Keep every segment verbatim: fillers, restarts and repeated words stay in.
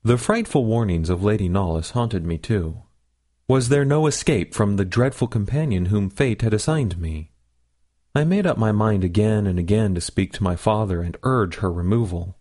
The frightful warnings of Lady Knollys haunted me too. Was there no escape from the dreadful companion whom fate had assigned me? I made up my mind again and again to speak to my father and urge her removal.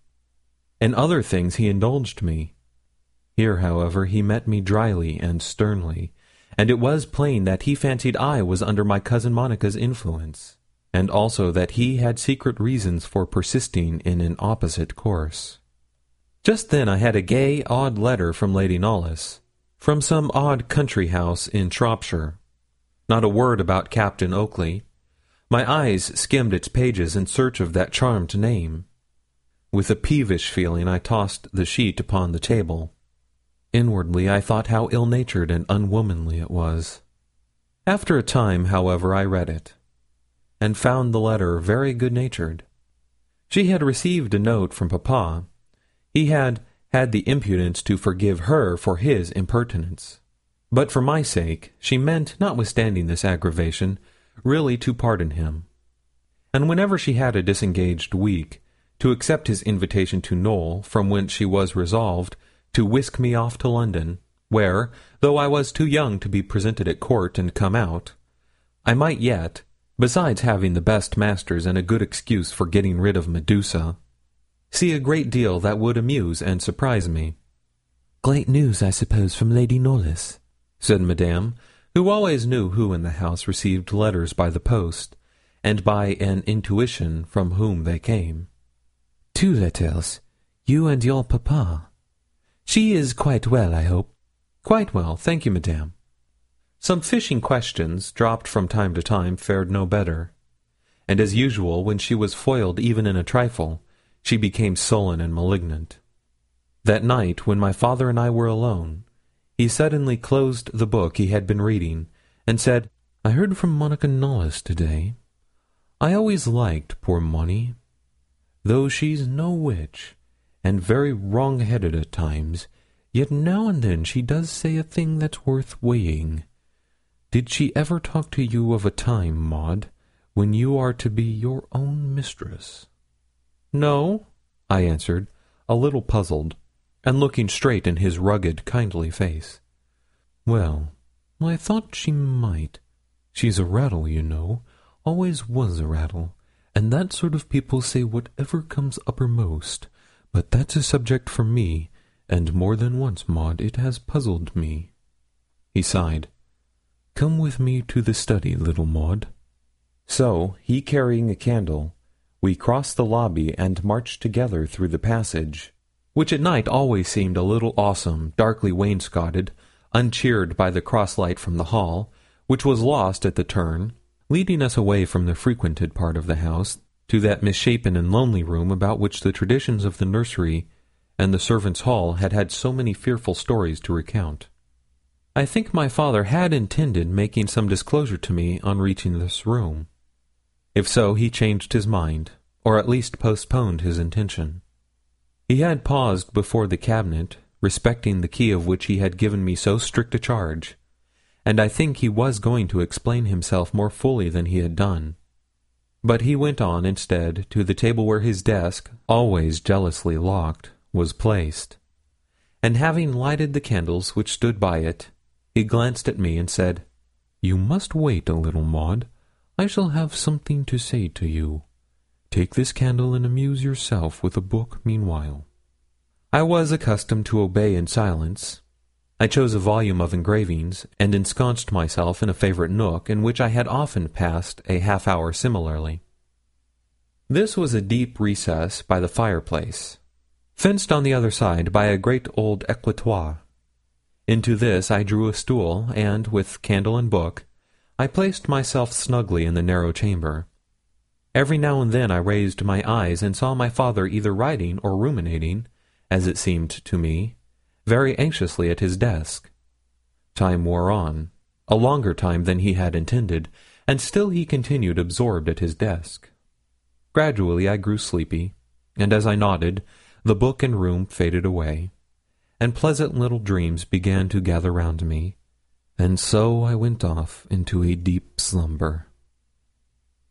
In other things he indulged me. Here, however, he met me dryly and sternly, and it was plain that he fancied I was under my cousin Monica's influence, and also that he had secret reasons for persisting in an opposite course. Just then I had a gay, odd letter from Lady Knollys, from some odd country house in Shropshire. Not a word about Captain Oakley. My eyes skimmed its pages in search of that charmed name. With a peevish feeling I tossed the sheet upon the table. Inwardly I thought how ill-natured and unwomanly it was. After a time, however, I read it, and found the letter very good-natured. She had received a note from Papa. He had had the impudence to forgive her for his impertinence. But for my sake, she meant, notwithstanding this aggravation, really to pardon him. And whenever she had a disengaged week, to accept his invitation to Knowle, from whence she was resolved to whisk me off to London, where, though I was too young to be presented at court and come out, I might yet, besides having the best masters and a good excuse for getting rid of Medusa, see a great deal that would amuse and surprise me. "Great news, I suppose, from Lady Knollys," said Madame, who always knew who in the house received letters by the post, and by an intuition from whom they came. "Two letters, you and your papa. She is quite well, I hope?" "Quite well, thank you, Madame." Some fishing questions, dropped from time to time, fared no better, and as usual, when she was foiled even in a trifle, she became sullen and malignant. That night, when my father and I were alone, he suddenly closed the book he had been reading, and said, "I heard from Monica Knollys to-day. I always liked poor Monnie, though she's no witch, and very wrong-headed at times, yet now and then she does say a thing that's worth weighing. Did she ever talk to you of a time, Maud, when you are to be your own mistress?" "No," I answered, a little puzzled, and looking straight in his rugged, kindly face. "Well, I thought she might. She's a rattle, you know, always was a rattle, and that sort of people say whatever comes uppermost. But that's a subject for me, and more than once, Maud, it has puzzled me." He sighed. "Come with me to the study, little Maud." So, he carrying a candle, we crossed the lobby and marched together through the passage, which at night always seemed a little awesome, darkly wainscoted, uncheered by the cross-light from the hall, which was lost at the turn, leading us away from the frequented part of the house to that misshapen and lonely room about which the traditions of the nursery and the servants' hall had had so many fearful stories to recount. I think my father had intended making some disclosure to me on reaching this room. If so, he changed his mind, or at least postponed his intention. He had paused before the cabinet, respecting the key of which he had given me so strict a charge, and I think he was going to explain himself more fully than he had done. But he went on, instead, to the table where his desk, always jealously locked, was placed, and having lighted the candles which stood by it, he glanced at me and said, "You must wait a little, Maud. I shall have something to say to you. Take this candle and amuse yourself with a book meanwhile." I was accustomed to obey in silence. I chose a volume of engravings, and ensconced myself in a favourite nook, in which I had often passed a half-hour similarly. This was a deep recess by the fireplace, fenced on the other side by a great old écritoire. Into this I drew a stool, and, with candle and book, I placed myself snugly in the narrow chamber. Every now and then I raised my eyes and saw my father either writing or ruminating, as it seemed to me, very anxiously at his desk. Time wore on, a longer time than he had intended, and still he continued absorbed at his desk. Gradually I grew sleepy, and as I nodded, the book and room faded away, and pleasant little dreams began to gather round me, and so I went off into a deep slumber.